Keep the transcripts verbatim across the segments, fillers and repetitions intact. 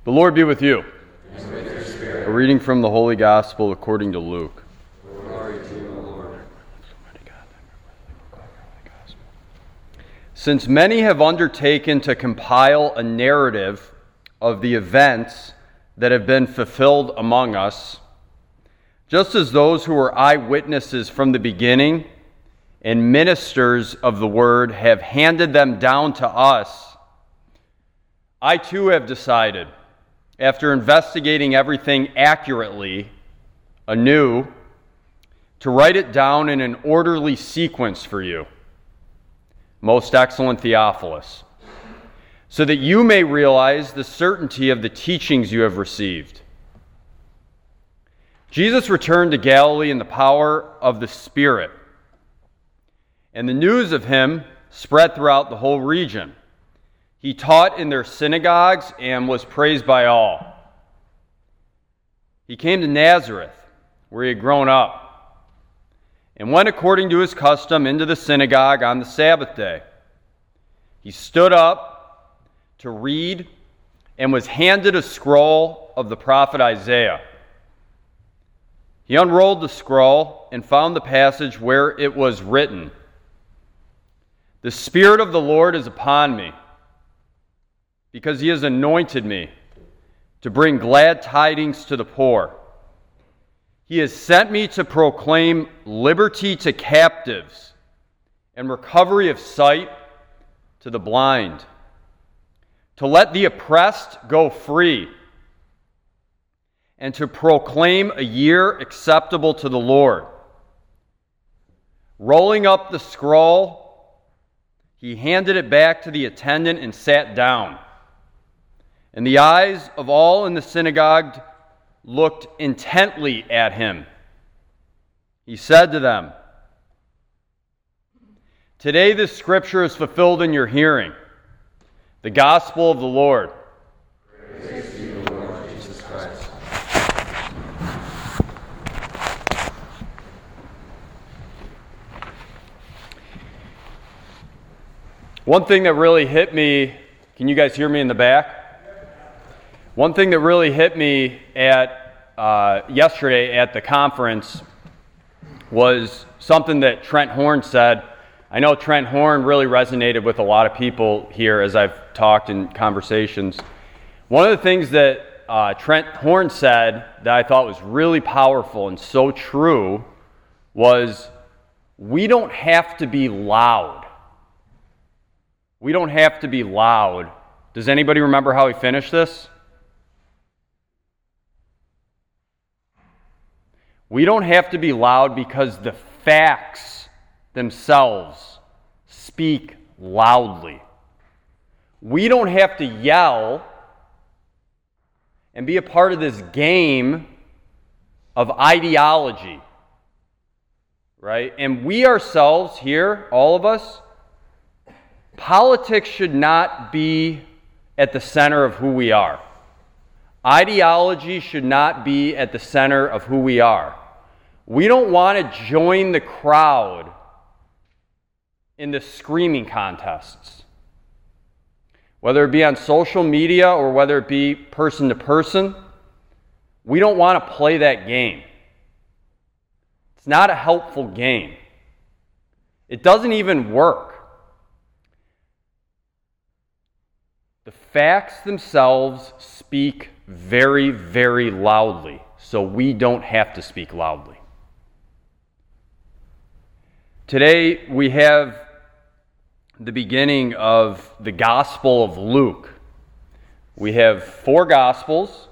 The Lord be with you. And with your spirit. A reading from the Holy Gospel according to Luke. Glory to you, O Lord. Since many have undertaken to compile a narrative of the events that have been fulfilled among us, just as those who were eyewitnesses from the beginning and ministers of the word have handed them down to us, I too have decided, after investigating everything accurately, anew, to write it down in an orderly sequence for you, most excellent Theophilus, so that you may realize the certainty of the teachings you have received. Jesus returned to Galilee in the power of the Spirit, and the news of him spread throughout the whole region. He taught in their synagogues and was praised by all. He came to Nazareth, where he had grown up, and went according to his custom into the synagogue on the Sabbath day. He stood up to read and was handed a scroll of the prophet Isaiah. He unrolled the scroll and found the passage where it was written, "The Spirit of the Lord is upon me, because he has anointed me to bring glad tidings to the poor. He has sent me to proclaim liberty to captives and recovery of sight to the blind, to let the oppressed go free, and to proclaim a year acceptable to the Lord." Rolling up the scroll, he handed it back to the attendant and sat down. And the eyes of all in the synagogue looked intently at him. He said to them, "Today this scripture is fulfilled in your hearing." The gospel of the Lord. Praise to you, Lord Jesus Christ. One thing that really hit me, can you guys hear me in the back? One thing that really hit me at uh, yesterday at the conference was something that Trent Horn said. I know Trent Horn really resonated with a lot of people here as I've talked in conversations. One of the things that uh, Trent Horn said that I thought was really powerful and so true was, we don't have to be loud. We don't have to be loud. Does anybody remember how he finished this? We don't have to be loud because the facts themselves speak loudly. We don't have to yell and be a part of this game of ideology, right? And we ourselves here, all of us, politics should not be at the center of who we are. Ideology should not be at the center of who we are. We don't want to join the crowd in the screaming contests. Whether it be on social media or whether it be person to person, we don't want to play that game. It's not a helpful game. It doesn't even work. The facts themselves speak very, very loudly, so we don't have to speak loudly. Today we have the beginning of the Gospel of Luke. We have four Gospels: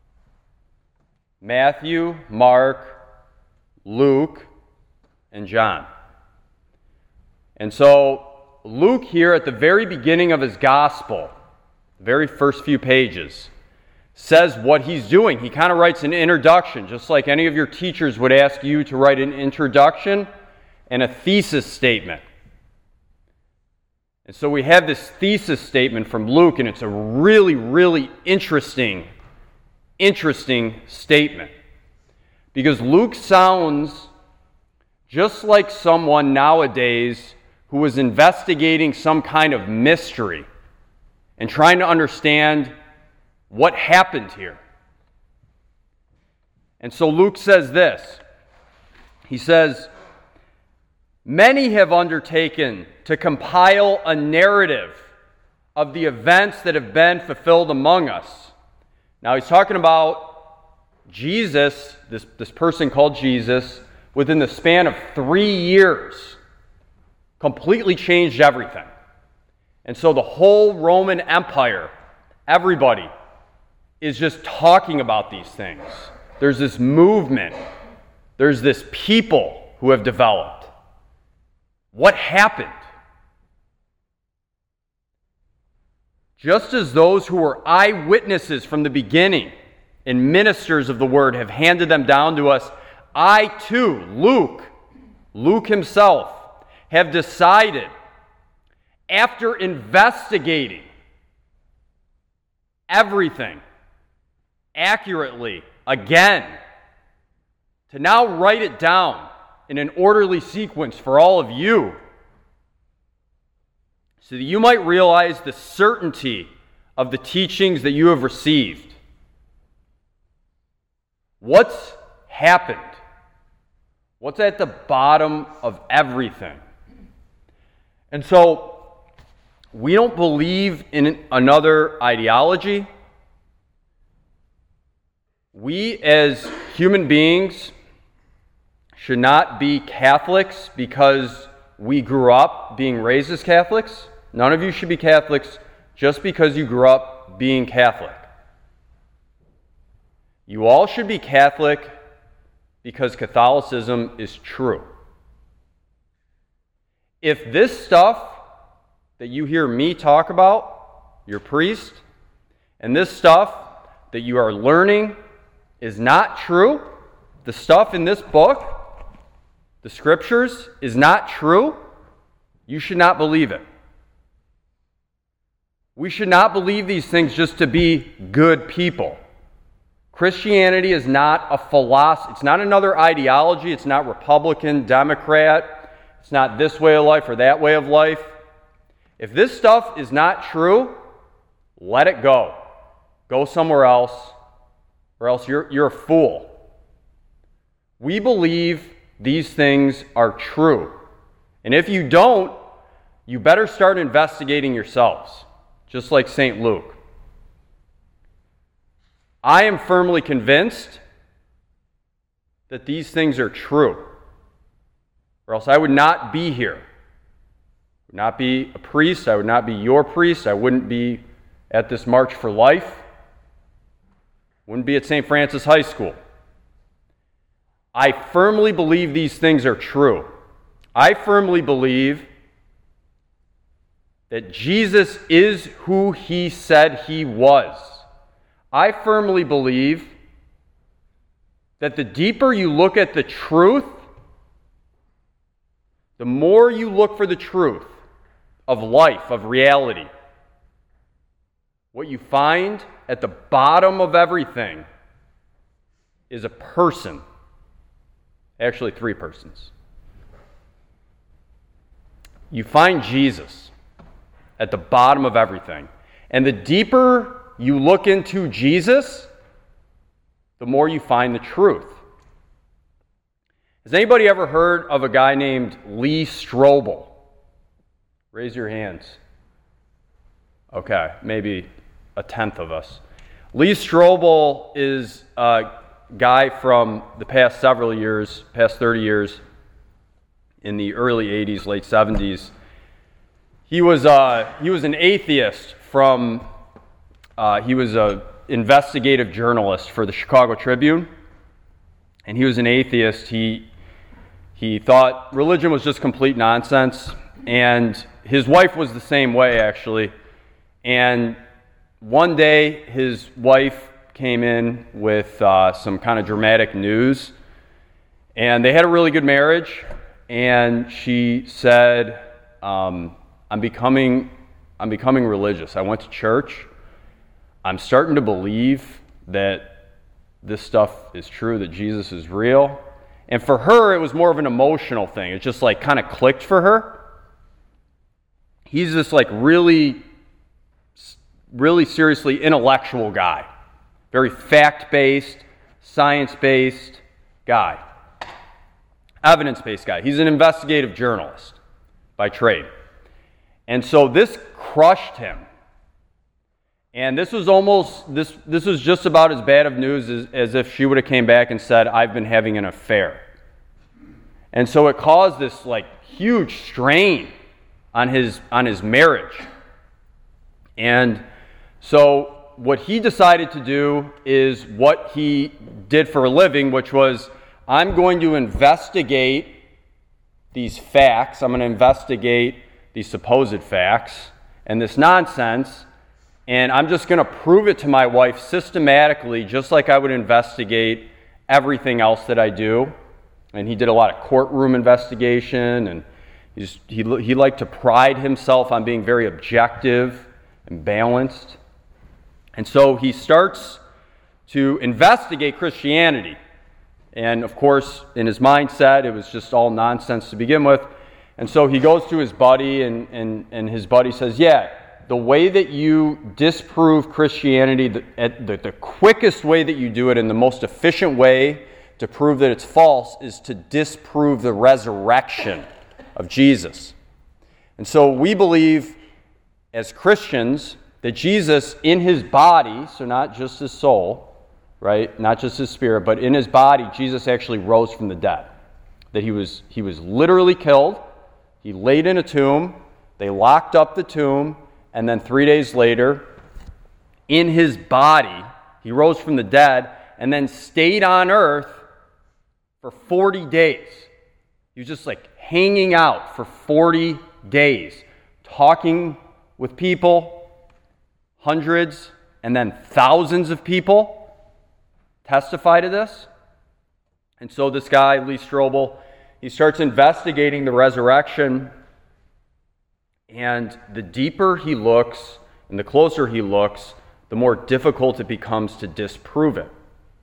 Matthew, Mark, Luke, and John. And so Luke here at the very beginning of his Gospel, the very first few pages, says what he's doing. He kind of writes an introduction, just like any of your teachers would ask you to write an introduction and a thesis statement. And so we have this thesis statement from Luke, and it's a really, really interesting, interesting statement. Because Luke sounds just like someone nowadays who was investigating some kind of mystery and trying to understand what happened here. And so Luke says this. He says, many have undertaken to compile a narrative of the events that have been fulfilled among us. Now he's talking about Jesus, this, this person called Jesus, within the span of three years, completely changed everything. And so the whole Roman Empire, everybody, is just talking about these things. There's this movement. There's this people who have developed. What happened? Just as those who were eyewitnesses from the beginning and ministers of the word have handed them down to us, I too, Luke, Luke himself, have decided, after investigating everything accurately again, to now write it down in an orderly sequence for all of you, so that you might realize the certainty of the teachings that you have received. What's happened? What's at the bottom of everything? And so, we don't believe in another ideology. We as human beings should not be Catholics because we grew up being raised as Catholics. None of you should be Catholics just because you grew up being Catholic. You all should be Catholic because Catholicism is true. If this stuff that you hear me talk about, your priest, and this stuff that you are learning is not true, the stuff in this book, the scriptures, is not true, you should not believe it. We should not believe these things just to be good people. Christianity is not a philosophy. It's not another ideology. It's not Republican, Democrat. It's not this way of life or that way of life. If this stuff is not true, let it go. Go somewhere else, or else you're, you're a fool. We believe these things are true. And if you don't, you better start investigating yourselves, just like Saint Luke. I am firmly convinced that these things are true, or else I would not be here. I would not be a priest. I would not be your priest. I wouldn't be at this March for Life. Wouldn't be at Saint Francis High School. I firmly believe these things are true. I firmly believe that Jesus is who he said he was. I firmly believe that the deeper you look at the truth, the more you look for the truth of life, of reality, what you find at the bottom of everything is a person. Actually, three persons. You find Jesus at the bottom of everything. And the deeper you look into Jesus, the more you find the truth. Has anybody ever heard of a guy named Lee Strobel? Raise your hands. Okay, maybe a tenth of us. Lee Strobel is a guy from the past several years, past thirty years, in the early eighties, late seventies. He was uh, he was an atheist from, uh, he was an investigative journalist for the Chicago Tribune, and he was an atheist. He, he thought religion was just complete nonsense, and his wife was the same way, actually. And one day, his wife came in with uh, some kind of dramatic news, and they had a really good marriage, and she said, um, I'm becoming, I'm becoming religious. I went to church. I'm starting to believe that this stuff is true, that Jesus is real. And for her, it was more of an emotional thing. It just like kind of clicked for her. He's this like really really seriously intellectual guy, very fact-based, science-based guy, evidence-based guy. He's an investigative journalist by trade. And so this crushed him. And this was almost, this, this was just about as bad of news as, as if she would have came back and said, I've been having an affair. And so it caused this like huge strain on his, on his marriage. And so what he decided to do is what he did for a living, which was, I'm going to investigate these facts. I'm going to investigate these supposed facts and this nonsense, and I'm just going to prove it to my wife systematically, just like I would investigate everything else that I do. And he did a lot of courtroom investigation, and he's, he, he liked to pride himself on being very objective and balanced. And so he starts to investigate Christianity. And of course, in his mindset, it was just all nonsense to begin with. And so he goes to his buddy, and, and, and his buddy says, yeah, the way that you disprove Christianity, the, the, the quickest way that you do it and the most efficient way to prove that it's false is to disprove the resurrection of Jesus. And so we believe as Christians that Jesus in his body, so not just his soul, right, not just his spirit, but in his body, Jesus actually rose from the dead. That he was, he was literally killed, he laid in a tomb, they locked up the tomb, and then three days later, in his body, he rose from the dead and then stayed on earth for forty days. He was just like hanging out for forty days, talking with people, hundreds and then thousands of people testify to this. And so this guy, Lee Strobel, he starts investigating the resurrection. And the deeper he looks and the closer he looks, the more difficult it becomes to disprove it.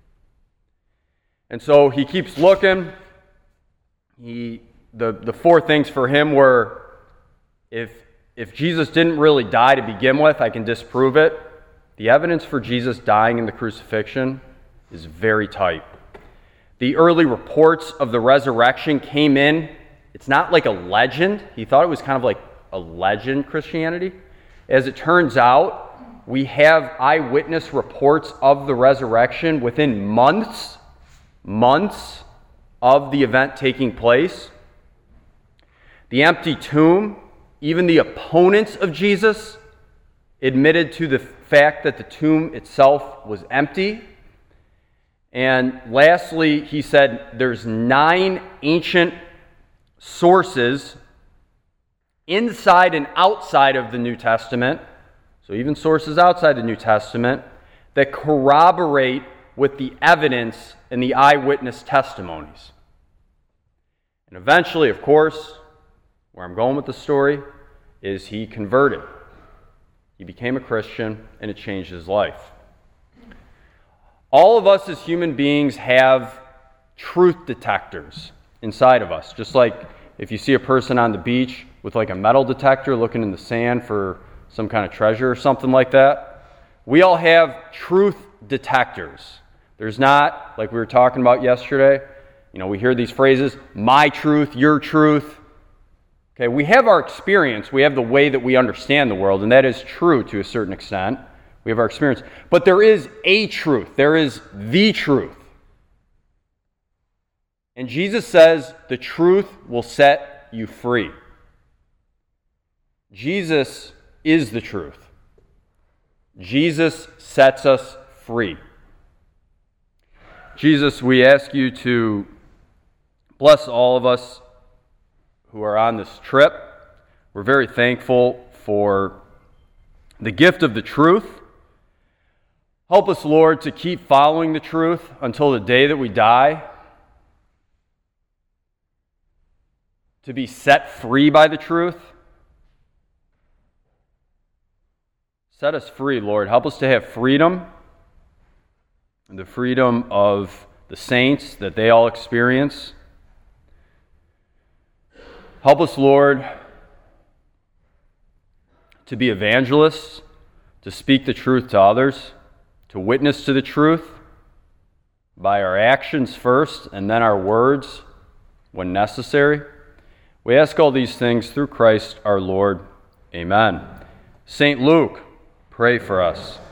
And so he keeps looking. He, the, the four things for him were, if, if Jesus didn't really die to begin with, I can disprove it. The evidence for Jesus dying in the crucifixion is very tight. The early reports of the resurrection came in. It's not like a legend. He thought it was kind of like a legend, Christianity. As it turns out, we have eyewitness reports of the resurrection within months, months of the event taking place. The empty tomb, even the opponents of Jesus admitted to the fact that the tomb itself was empty. And lastly, he said there's nine ancient sources inside and outside of the New Testament, so even sources outside the New Testament, that corroborate with the evidence and the eyewitness testimonies. And eventually, of course, where I'm going with the story is he converted. He became a Christian, and it changed his life. All of us as human beings have truth detectors inside of us, just like if you see a person on the beach with like a metal detector looking in the sand for some kind of treasure or something like that. We all have truth detectors. There's not, like we were talking about yesterday, you know, we hear these phrases, my truth, your truth. Okay, we have our experience, we have the way that we understand the world, and that is true to a certain extent. We have our experience. But there is a truth. There is the truth. And Jesus says the truth will set you free. Jesus is the truth. Jesus sets us free. Jesus, we ask you to bless all of us who are on this trip. We're very thankful for the gift of the truth. Help us, Lord, to keep following the truth until the day that we die, to be set free by the truth. Set us free, Lord. Help us to have freedom, the freedom of the saints that they all experience. Help us, Lord, to be evangelists, to speak the truth to others, to witness to the truth by our actions first and then our words when necessary. We ask all these things through Christ our Lord. Amen. Saint Luke, pray for us.